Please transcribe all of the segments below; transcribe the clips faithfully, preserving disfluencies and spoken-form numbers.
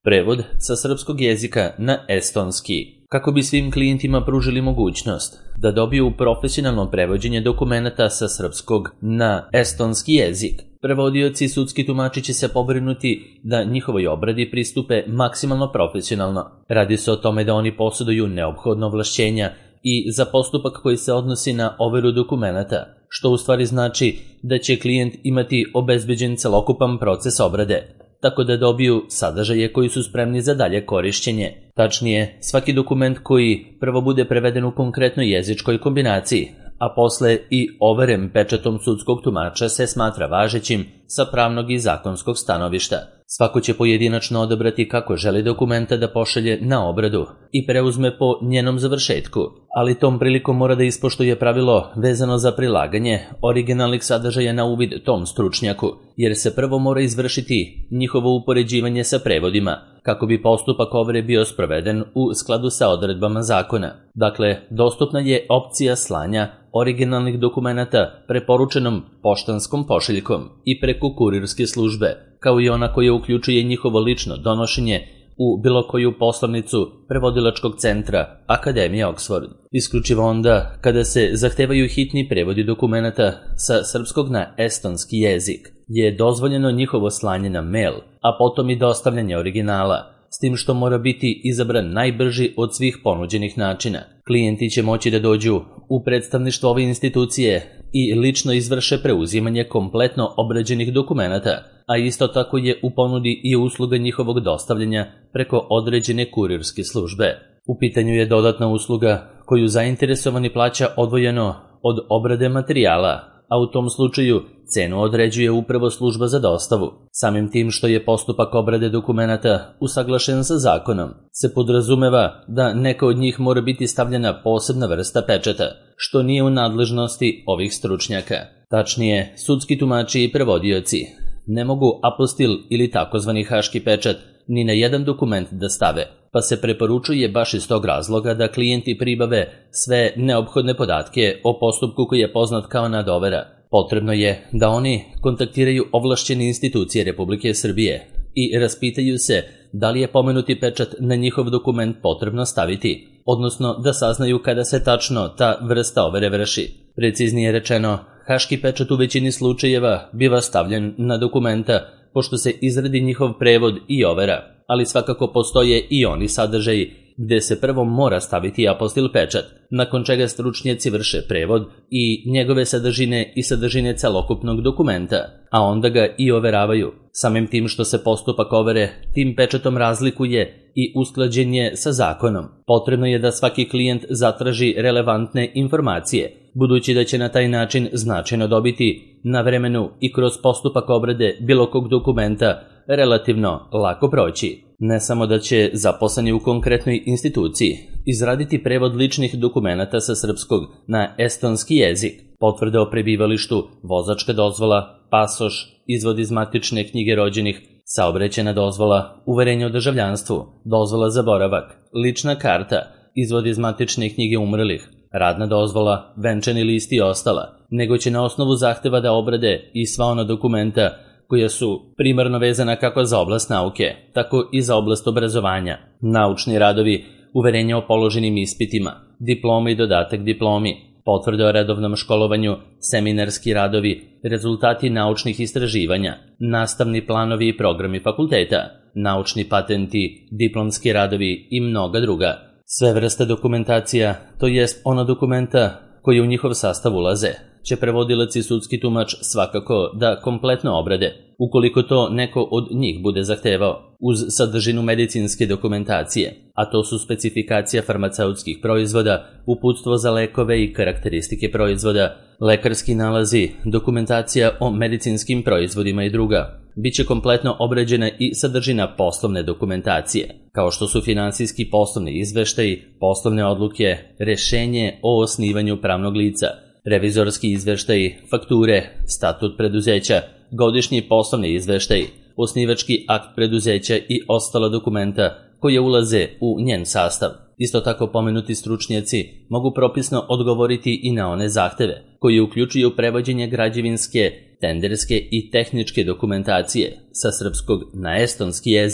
Prevod sa srpskog jezika na estonski. Kako bi svim klijentima pružili mogućnost da dobiju profesionalno prevođenje dokumenata sa srpskog na estonski jezik, prevodioci i sudski tumači će se pobrinuti da njihovoj obradi pristupe maksimalno profesionalno. Radi se o tome da oni posjeduju neophodna ovlašćenja i za postupak koji se odnosi na overu dokumenata, što u stvari znači da će klijent imati obezbeđen celokupan proces obrade, tako da dobiju sadržaje koji su spremni za dalje korišćenje. Tačnije, svaki dokument koji prvo bude preveden u konkretnoj jezičkoj kombinaciji, a posle i overen pečatom sudskog tumača se smatra važećim sa pravnog i zakonskog stanovišta. Svako će pojedinačno odabrati kako želi dokumenta da pošalje na obradu i preuzme po njenom završetku, ali tom prilikom mora da ispoštuje pravilo vezano za prilaganje originalnih sadržaja na uvid tom stručnjaku, jer se prvo mora izvršiti njihovo upoređivanje sa prevodima, kako bi postupak overe bio sproveden u skladu sa odredbama zakona. Dakle, dostupna je opcija slanja originalnih dokumenata preporučenom poštanskom pošiljkom i preko kurirske službe, kao i ona koja uključuje njihovo lično donošenje u bilo koju poslovnicu prevodilačkog centra Akademije Oxford. Isključivo onda kada se zahtevaju hitni prevodi dokumenata sa srpskog na estonski jezik je dozvoljeno njihovo slanje na mail, a potom i dostavljanje originala, s tim što mora biti izabran najbrži od svih ponuđenih načina. Klijenti će moći da dođu u predstavništvo ove institucije i lično izvrše preuzimanje kompletno obrađenih dokumenata, a isto tako je u ponudi i usluga njihovog dostavljanja preko određene kurirske službe. U pitanju je dodatna usluga koju zainteresovani plaća odvojeno od obrade materijala, a u tom slučaju cenu određuje upravo služba za dostavu. Samim tim što je postupak obrade dokumenata usaglašen sa zakonom, se podrazumeva da neka od njih mora biti stavljena posebna vrsta pečata, što nije u nadležnosti ovih stručnjaka. Tačnije, sudski tumači i prevodioci ne mogu apostil ili takozvani haški pečat ni na jedan dokument da stave, pa se preporučuje baš iz tog razloga da klijenti pribave sve neophodne podatke o postupku koji je poznat kao nadovera. Potrebno je da oni kontaktiraju ovlašćene institucije Republike Srbije i raspitaju se da li je pomenuti pečat na njihov dokument potrebno staviti, odnosno da saznaju kada se tačno ta vrsta overe vrši. Preciznije rečeno, haški pečat u većini slučajeva biva stavljen na dokumenta pošto se izradi njihov prevod i overa, ali svakako postoje i oni sadržaji gde se prvo mora staviti apostil pečat, nakon čega stručnjaci vrše prevod i njegove sadržine i sadržine celokupnog dokumenta, a onda ga i overavaju. Samim tim što se postupak overe tim pečatom razlikuje i usklađen je sa zakonom, potrebno je da svaki klijent zatraži relevantne informacije, budući da će na taj način značajno dobiti na vremenu i kroz postupak obrade bilo kog dokumenta relativno lako proći. Ne samo da će zaposleni u konkretnoj instituciji izraditi prevod ličnih dokumenata sa srpskog na estonski jezik, potvrde o prebivalištu, vozačka dozvola, pasoš, izvod iz matične knjige rođenih, saobraćajna dozvola, uverenje o državljanstvu, dozvola za boravak, lična karta, izvod iz matične knjige umrlih, radna dozvola, venčani list i ostala, nego će na osnovu zahteva da obrade i sva ona dokumenta koja su primarno vezana kako za oblast nauke, tako i za oblast obrazovanja, naučni radovi, uverenja o položenim ispitima, diploma i dodatak diplomi, potvrde o redovnom školovanju, seminarski radovi, rezultati naučnih istraživanja, nastavni planovi i programi fakulteta, naučni patenti, diplomski radovi i mnoga druga. Sve vrste dokumentacija, to jest ona dokumenta koji u njihov sastav ulaze, će prevodilac i sudski tumač svakako da kompletno obrade, ukoliko to neko od njih bude zahtevao, uz sadržinu medicinske dokumentacije, a to su specifikacija farmaceutskih proizvoda, uputstvo za lekove i karakteristike proizvoda, lekarski nalazi, dokumentacija o medicinskim proizvodima i druga. Biće kompletno obrađena i sadržina poslovne dokumentacije, kao što su finansijski poslovni izveštaji, poslovne odluke, rešenje o osnivanju pravnog lica, revizorski izveštaji, fakture, statut preduzeća, godišnji poslovni izveštaji, osnivački akt preduzeća i ostala dokumenta koje ulaze u njen sastav. Isto tako pomenuti stručnjaci mogu propisno odgovoriti i na one zahteve koji uključuju prevođenje građevinske, tenderske i tehničke dokumentacije sa srpskog na estonski jezik,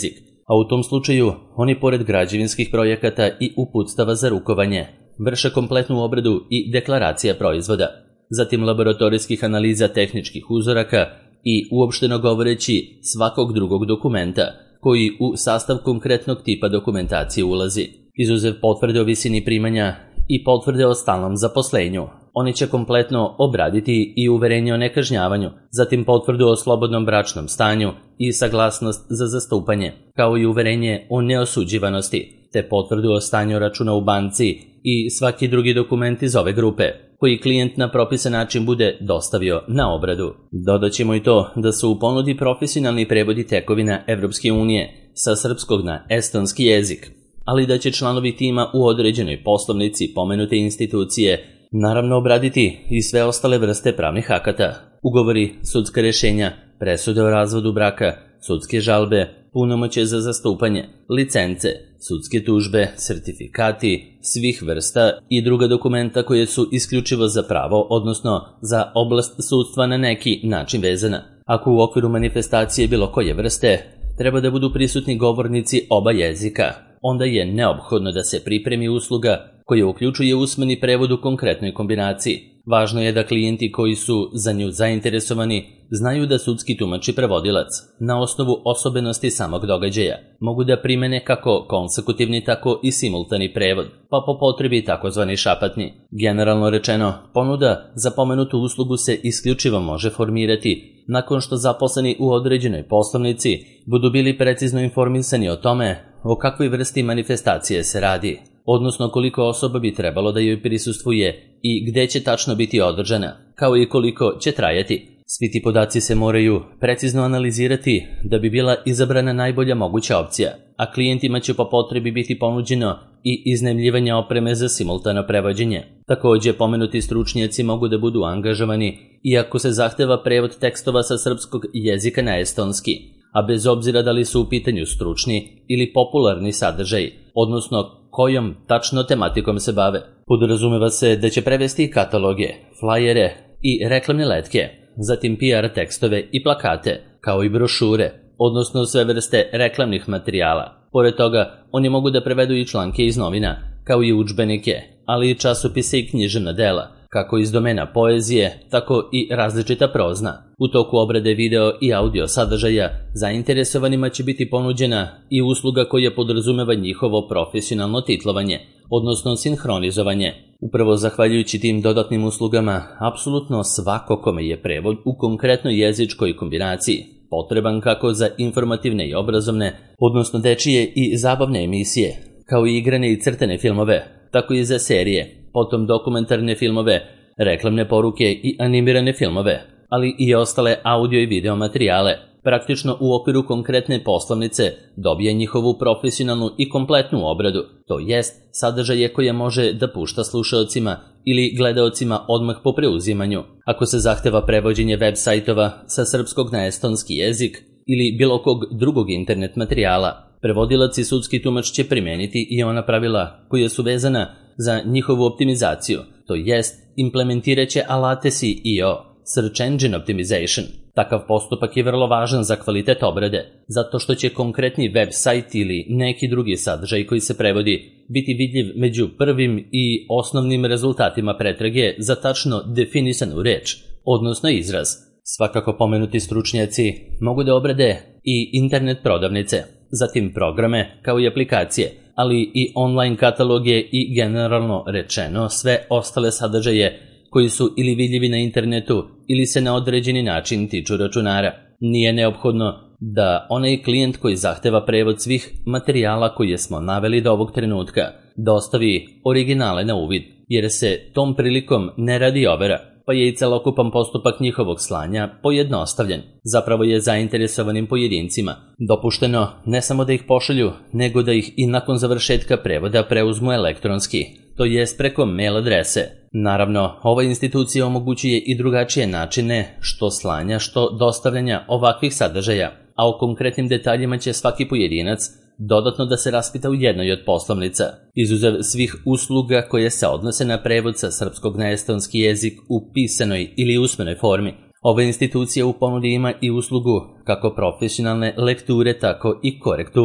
a u tom slučaju oni pored građevinskih projekata i uputstava za rukovanje vrše kompletnu obradu i deklaracija proizvoda, zatim laboratorijskih analiza tehničkih uzoraka i uopšteno govoreći svakog drugog dokumenta koji u sastav konkretnog tipa dokumentacije ulazi, izuzev potvrde o visini primanja i potvrde o stalnom zaposlenju. Oni će kompletno obraditi i uverenje o nekažnjavanju, zatim potvrdu o slobodnom bračnom stanju i saglasnost za zastupanje, kao i uverenje o neosuđivanosti, te potvrdu o stanju računa u banci i svaki drugi dokument iz ove grupe, koji klijent na propisan način bude dostavio na obradu. Dodaćemo i to da su u ponudi profesionalni prevodi tekovina Evropske unije sa srpskog na estonski jezik, ali da će članovi tima u određenoj poslovnici pomenute institucije naravno obraditi i sve ostale vrste pravnih akata, ugovori, sudska rešenja, presude o razvodu braka, sudske žalbe, punomoćje za zastupanje, licence, sudske tužbe, sertifikati svih vrsta i druga dokumenta koje su isključivo za pravo, odnosno za oblast sudstva na neki način vezana. Ako u okviru manifestacije bilo koje vrste treba da budu prisutni govornici oba jezika, onda je neophodno da se pripremi usluga koja uključuje usmeni prevod u konkretnoj kombinaciji. Važno je da klijenti koji su za nju zainteresovani znaju da sudski tumač i prevodilac, na osnovu osobenosti samog događaja, mogu da primene kako konsekutivni tako i simultani prevod, pa po potrebi takozvani šapatni. Generalno rečeno, ponuda za pomenutu uslugu se isključivo može formirati nakon što zaposleni u određenoj poslovnici budu bili precizno informisani o tome o kakvoj vrsti manifestacije se radi, odnosno koliko osoba bi trebalo da joj prisustvuje i gde će tačno biti održana, kao i koliko će trajati. Svi ti podaci se moraju precizno analizirati da bi bila izabrana najbolja moguća opcija, a klijentima će po potrebi biti ponuđeno i iznajmljivanje opreme za simultano prevođenje. Takođe, pomenuti stručnjaci mogu da budu angažovani iako se zahteva prevod tekstova sa srpskog jezika na estonski, a bez obzira da li su u pitanju stručni ili popularni sadržaj, odnosno kojom tačno tematikom se bave. Podrazumeva se da će prevesti kataloge, flajere i reklamne letke, zatim P R tekstove i plakate, kao i brošure, odnosno sve vrste reklamnih materijala. Pored toga, oni mogu da prevedu i članke iz novina, kao i udžbenike, ali i časopise i književna dela, kako iz domena poezije, tako i različita prozna. U toku obrade video i audio sadržaja zainteresovanima će biti ponuđena i usluga koja podrazumeva njihovo profesionalno titlovanje, odnosno sinhronizovanje. Upravo zahvaljujući tim dodatnim uslugama, apsolutno svako kome je prevod u konkretnoj jezičkoj kombinaciji potreban kako za informativne i obrazovne, odnosno dečije i zabavne emisije, kao i igrane i crtene filmove, tako i za serije, potom dokumentarne filmove, reklamne poruke i animirane filmove, ali i ostale audio i video materijale, praktično u okviru konkretne poslovnice dobije njihovu profesionalnu i kompletnu obradu, to jest sadržaje koje može da pušta slušaocima ili gledaocima odmah po preuzimanju. Ako se zahteva prevođenje web sajtova sa srpskog na estonski jezik ili bilo kog drugog internet materijala, prevodilac i sudski tumač će primeniti i ona pravila koja su vezana za njihovu optimizaciju, to jest implementirat će alate S E O, Search Engine Optimization. Takav postupak je vrlo važan za kvalitet obrade, zato što će konkretni web sajt ili neki drugi sadržaj koji se prevodi biti vidljiv među prvim i osnovnim rezultatima pretrage za tačno definisanu reč, odnosno izraz. Svakako pomenuti stručnjaci mogu da obrade i internet prodavnice, zatim programe kao i aplikacije, ali i online kataloge i generalno rečeno sve ostale sadržaje koji su ili vidljivi na internetu ili se na određeni način tiču računara. Nije neophodno da onaj klijent koji zahteva prevod svih materijala koje smo naveli do ovog trenutka dostavi originale na uvid, jer se tom prilikom ne radi overa, pa je i celokupan postupak njihovog slanja pojednostavljen. Zapravo je zainteresovanim pojedincima dopušteno ne samo da ih pošalju, nego da ih i nakon završetka prevoda preuzmu elektronski, to jest preko mail adrese. Naravno, ova institucija omogućuje i drugačije načine što slanja, što dostavljanja ovakvih sadržaja, a o konkretnim detaljima će svaki pojedinac dodatno da se raspita u jednoj od poslovnica. Izuzev svih usluga koje se odnose na prevod sa srpskog na estonski jezik u pisanoj ili usmenoj formi, ova institucija u ponudi ima i uslugu kako profesionalne lekture, tako i korekture.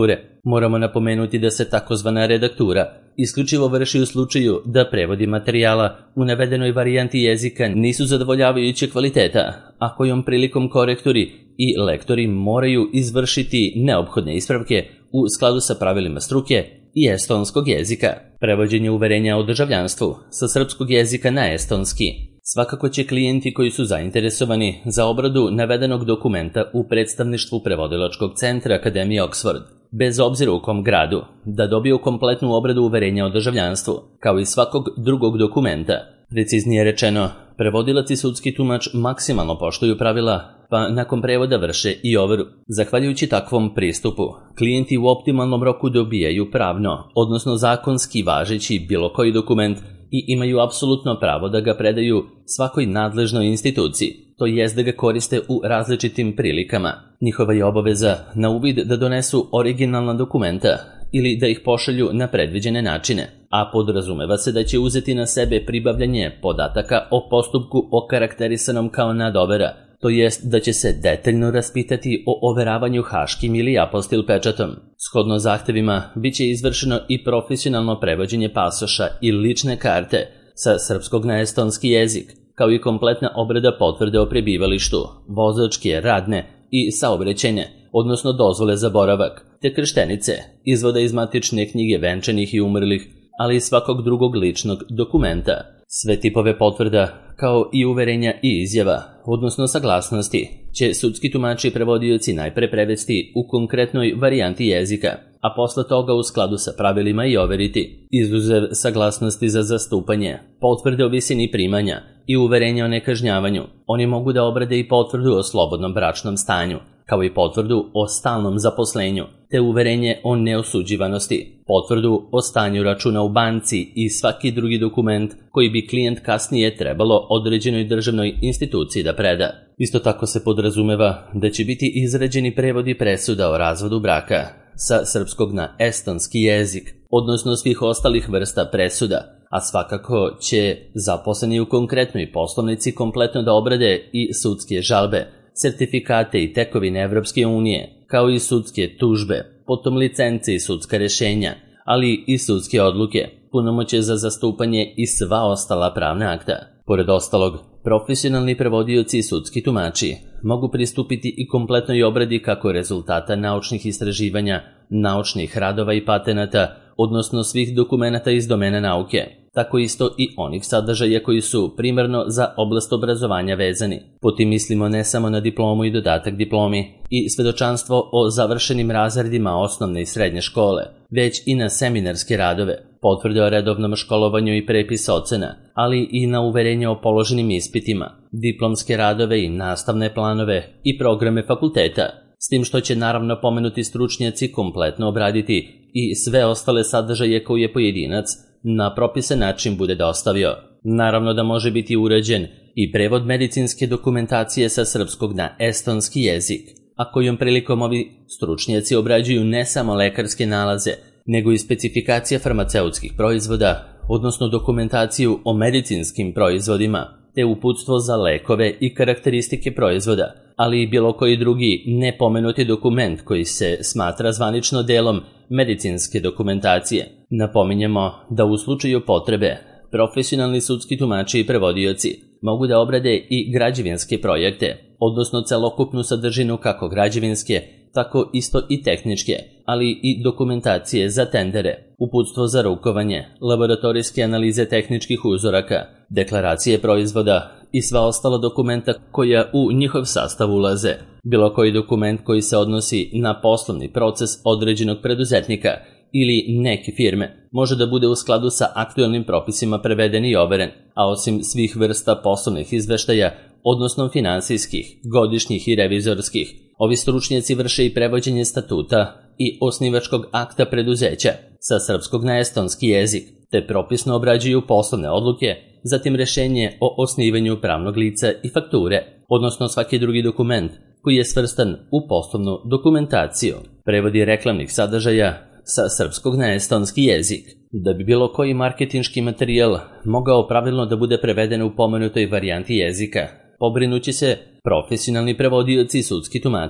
Moramo napomenuti da se takozvana redaktura isključivo vrši u slučaju da prevodi materijala u navedenoj varijanti jezika nisu zadovoljavajuće kvaliteta, a kojom prilikom korektori i lektori moraju izvršiti neophodne ispravke u skladu sa pravilima struke i estonskog jezika. Prevođenje uverenja o državljanstvu sa srpskog jezika na estonski. Svakako će klijenti koji su zainteresovani za obradu navedenog dokumenta u predstavništvu prevodilačkog centra Akademije Oxford, bez obzira u kom gradu, da dobiju kompletnu obradu uverenja o državljanstvu, kao i svakog drugog dokumenta. Preciznije rečeno, prevodilac i sudski tumač maksimalno poštuju pravila, pa nakon prevoda vrše i overu. Zahvaljujući takvom pristupu, klijenti u optimalnom roku dobijaju pravno, odnosno zakonski važeći bilo koji dokument i imaju apsolutno pravo da ga predaju svakoj nadležnoj instituciji, to jest da ga koriste u različitim prilikama. Njihova je obaveza na uvid da donesu originalna dokumenta ili da ih pošalju na predviđene načine, a podrazumeva se da će uzeti na sebe pribavljanje podataka o postupku okarakterisanom kao nadovera, to jest da će se detaljno raspitati o overavanju haškim ili apostil pečatom. Shodno zahtevima, bit će izvršeno i profesionalno prevođenje pasoša i lične karte sa srpskog na estonski jezik, kao i kompletna obrada potvrde o prebivalištu, vozačke, radne i saobraćajne, odnosno dozvole za boravak, te krštenice, izvoda iz matične knjige venčanih i umrlih, ali i svakog drugog ličnog dokumenta. Sve tipove potvrda, kao i uverenja i izjava, odnosno saglasnosti, će sudski tumači i prevodioci najpre prevesti u konkretnoj varijanti jezika, a posle toga u skladu sa pravilima i overiti, izuzev saglasnosti za zastupanje, potvrde o visini primanja i uverenja o nekažnjavanju. Oni mogu da obrade i potvrdu o slobodnom bračnom stanju, kao i potvrdu o stalnom zaposlenju, te uverenje o neosuđivanosti, potvrdu o stanju računa u banci i svaki drugi dokument koji bi klijent kasnije trebalo određenoj državnoj instituciji da preda. Isto tako se podrazumeva da će biti izrađeni prevodi presuda o razvodu braka sa srpskog na estonski jezik, odnosno svih ostalih vrsta presuda, a svakako će zaposleni u konkretnoj poslovnici kompletno da obrade i sudske žalbe, sertifikate i tekovine Evropske unije, kao i sudske tužbe, potom licence i sudska rešenja, ali i sudske odluke, punomoćje za zastupanje i sva ostala pravna akta. Pored ostalog, profesionalni prevodioci i sudski tumači mogu pristupiti i kompletnoj obradi kako rezultata naučnih istraživanja, naučnih radova i patenata, odnosno svih dokumenata iz domena nauke, tako isto i onih sadržaja koji su primarno za oblast obrazovanja vezani. Potim mislimo ne samo na diplomu i dodatak diplomi i svedočanstvo o završenim razredima osnovne i srednje škole, već i na seminarske radove, potvrde o redovnom školovanju i prepis ocena, ali i na uverenje o položenim ispitima, diplomske radove i nastavne planove i programe fakulteta, s tim što će naravno pomenuti stručnjaci kompletno obraditi i sve ostale sadržaje koje je pojedinac na propisan način bude dostavio. Naravno da može biti urađen i prevod medicinske dokumentacije sa srpskog na estonski jezik, a kojom prilikom ovi stručnjaci obrađuju ne samo lekarske nalaze, nego i specifikacija farmaceutskih proizvoda, odnosno dokumentaciju o medicinskim proizvodima, te uputstvo za lekove i karakteristike proizvoda, ali i bilo koji drugi nepomenuti dokument koji se smatra zvanično delom medicinske dokumentacije. Napominjemo da u slučaju potrebe profesionalni sudski tumači i prevodioci mogu da obrade i građevinske projekte, odnosno celokupnu sadržinu kako građevinske, tako isto i tehničke, ali i dokumentacije za tendere, uputstvo za rukovanje, laboratorijske analize tehničkih uzoraka, deklaracije proizvoda i sva ostala dokumenta koja u njihov sastav ulaze. Bilo koji dokument koji se odnosi na poslovni proces određenog preduzetnika ili neke firme može da bude u skladu sa aktuelnim propisima preveden i overen, a osim svih vrsta poslovnih izveštaja, odnosno finansijskih, godišnjih i revizorskih, ovi stručnjaci vrše i prevođenje statuta i osnivačkog akta preduzeća sa srpskog na estonski jezik, te propisno obrađuju poslovne odluke, zatim rešenje o osnivanju pravnog lica i fakture, odnosno svaki drugi dokument koji je svrstan u poslovnu dokumentaciju. Prevodi reklamnih sadržaja sa srpskog na estonski jezik. Da bi bilo koji marketinški materijal mogao pravilno da bude preveden u pomenutoj varijanti jezika, pobrinući se profesionalni prevodioci i sudski tumači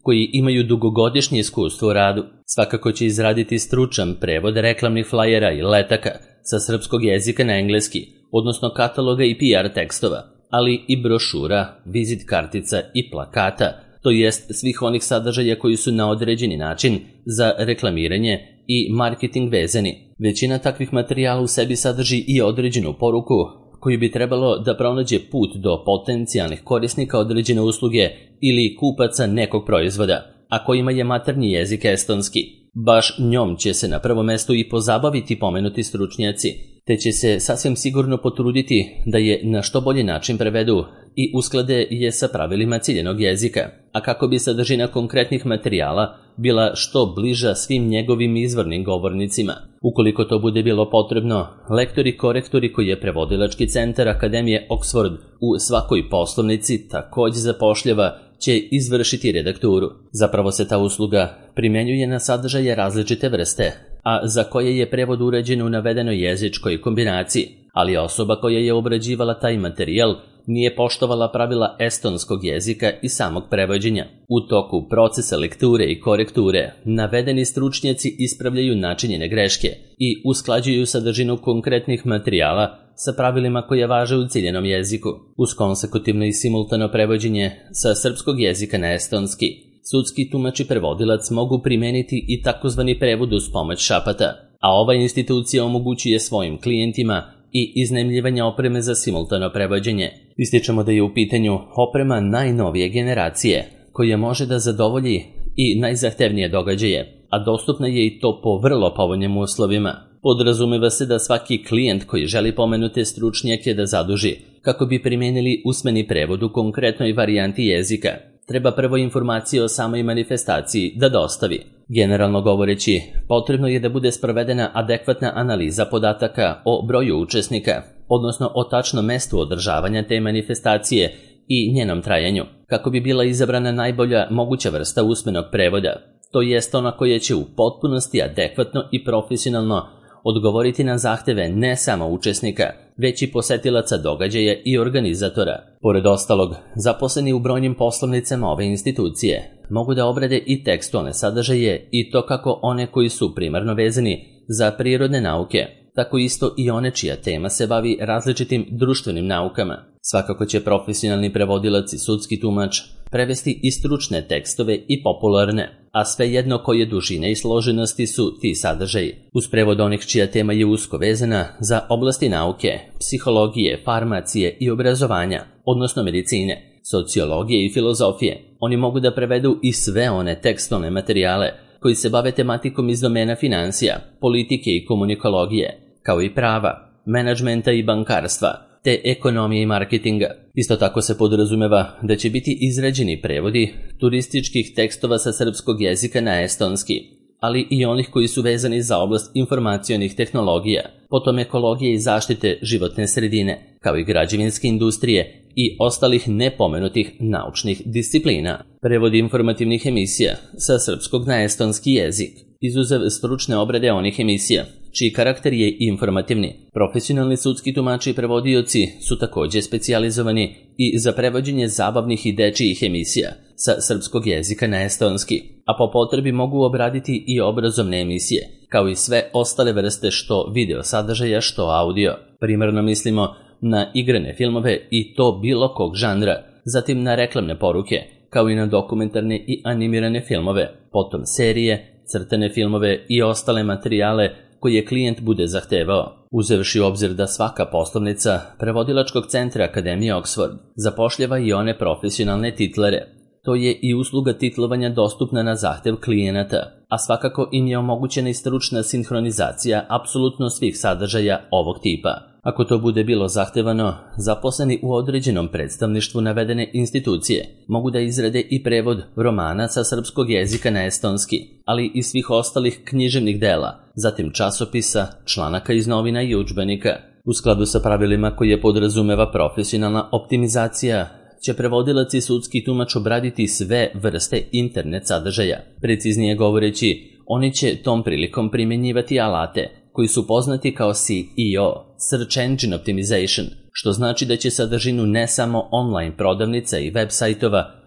koji imaju dugogodišnje iskustvo u radu. Svakako će izraditi stručan prevod reklamnih flajera i letaka sa srpskog jezika na engleski, odnosno kataloga i P R tekstova, ali i brošura, vizit kartica i plakata, to jest svih onih sadržaja koji su na određeni način za reklamiranje i marketing vezani. Većina takvih materijala u sebi sadrži i određenu poruku koju bi trebalo da pronađe put do potencijalnih korisnika određene usluge ili kupaca nekog proizvoda, a kojima je maternji jezik estonski. Baš njom će se na prvo mesto i pozabaviti pomenuti stručnjaci, te će se sasvim sigurno potruditi da je na što bolji način prevedu i usklade je sa pravilima ciljenog jezika, a kako bi sadržina konkretnih materijala bila što bliža svim njegovim izvornim govornicima. Ukoliko to bude bilo potrebno, lektori i korektori koji je prevodilački centar Akademije Oxford u svakoj poslovnici takođe zapošljava će izvršiti redakturu. Zapravo se ta usluga primenjuje na sadržaje različite vrste, a za koje je prevod urađen u navedenoj jezičkoj kombinaciji, ali osoba koja je obrađivala taj materijal nije poštovala pravila estonskog jezika i samog prevođenja. U toku procesa lekture i korekture navedeni stručnjaci ispravljaju načinjene greške i usklađuju sadržinu konkretnih materijala sa pravilima koje važe u ciljenom jeziku. Uz konsekutivno i simultano prevođenje sa srpskog jezika na estonski, sudski tumač i prevodilac mogu primeniti i takozvani prevod uz pomoć šapata, a ova institucija omogućuje svojim klijentima i iznajmljivanje opreme za simultano prevođenje. Ističemo da je u pitanju oprema najnovije generacije, koja može da zadovolji i najzahtevnije događaje, a dostupna je i to po vrlo povoljnim uslovima. Podrazumeva se da svaki klijent koji želi pomenute stručnjake da zaduži kako bi primijenili usmeni prevod u konkretnoj varijanti jezika, treba prvo informacije o samoj manifestaciji da dostavi. Generalno govoreći, potrebno je da bude sprovedena adekvatna analiza podataka o broju učesnika, odnosno o tačnom mestu održavanja te manifestacije i njenom trajanju, kako bi bila izabrana najbolja moguća vrsta usmenog prevoda, to jest ona koja će u potpunosti adekvatno i profesionalno odgovoriti na zahteve ne samo učesnika, već i posetilaca događaja i organizatora. Pored ostalog, zaposleni u brojnim poslovnicama ove institucije mogu da obrade i tekstualne sadržaje i to kako one koji su primarno vezani za prirodne nauke, tako isto i one čija tema se bavi različitim društvenim naukama. Svakako će profesionalni prevodilac i sudski tumač prevesti i stručne tekstove i popularne, a svejedno koje dužine i složenosti su ti sadržaji. Uz prevod onih čija tema je usko vezana za oblasti nauke, psihologije, farmacije i obrazovanja, odnosno medicine, sociologije i filozofije, oni mogu da prevedu i sve one tekstualne materijale koji se bave tematikom iz domena financija, politike i komunikologije, kao i prava, menadžmenta i bankarstva, te ekonomije i marketinga. Isto tako se podrazumeva da će biti izrađeni prevodi turističkih tekstova sa srpskog jezika na estonski, ali i onih koji su vezani za oblast informacionih tehnologija, potom ekologije i zaštite životne sredine, kao i građevinske industrije i ostalih nepomenutih naučnih disciplina. Prevod informativnih emisija sa srpskog na estonski jezik, izuzev stručne obrade onih emisija, čiji karakter je informativni. Profesionalni sudski tumači i prevodioci su takođe specijalizovani i za prevođenje zabavnih i dečijih emisija sa srpskog jezika na estonski, a po potrebi mogu obraditi i obrazovne emisije, kao i sve ostale vrste što video sadržaja, što audio. Primarno mislimo na igrane filmove i to bilo kog žanra, zatim na reklamne poruke, kao i na dokumentarne i animirane filmove, potom serije, crtane filmove i ostale materijale koje klijent bude zahtevao. Uzevši u obzir da svaka poslovnica prevodilačkog centra Akademije Oxford zapošljava i one profesionalne titlere, to je i usluga titlovanja dostupna na zahtev klijenata, a svakako im je omogućena i stručna sinhronizacija apsolutno svih sadržaja ovog tipa. Ako to bude bilo zahtevano, zaposleni u određenom predstavništvu navedene institucije mogu da izrade i prevod romana sa srpskog jezika na estonski, ali i svih ostalih književnih dela, zatim časopisa, članaka iz novina i udžbenika. U skladu sa pravilima koje podrazumeva profesionalna optimizacija, će prevodilac i sudski tumač obraditi sve vrste internet sadržaja. Preciznije govoreći, oni će tom prilikom primjenjivati alate koji su poznati kao S E O, Search Engine Optimization, što znači da će sadržinu ne samo online prodavnica i web sajtova,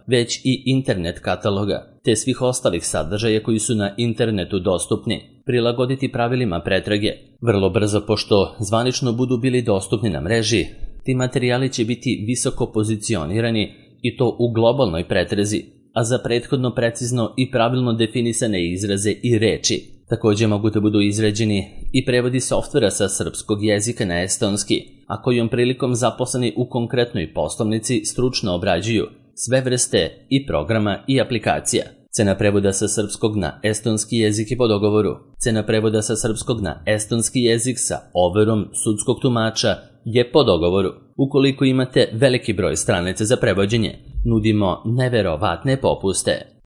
već i internet kataloga, te svih ostalih sadržaja koji su na internetu dostupni, prilagoditi pravilima pretrage. Vrlo brzo, pošto zvanično budu bili dostupni na mreži, ti materijali će biti visoko pozicionirani i to u globalnoj pretrazi, a za prethodno precizno i pravilno definisane izraze i reči. Također mogu da budu izrađeni i prevodi softvera sa srpskog jezika na estonski, a kojom prilikom zaposleni u konkretnoj poslovnici stručno obrađuju sve vrste i programa i aplikacija. Cena prevoda sa srpskog na estonski jezik je po dogovoru. Cena prevoda sa srpskog na estonski jezik sa overom sudskog tumača je po dogovoru. Ukoliko imate veliki broj stranica za prevođenje, nudimo neverovatne popuste.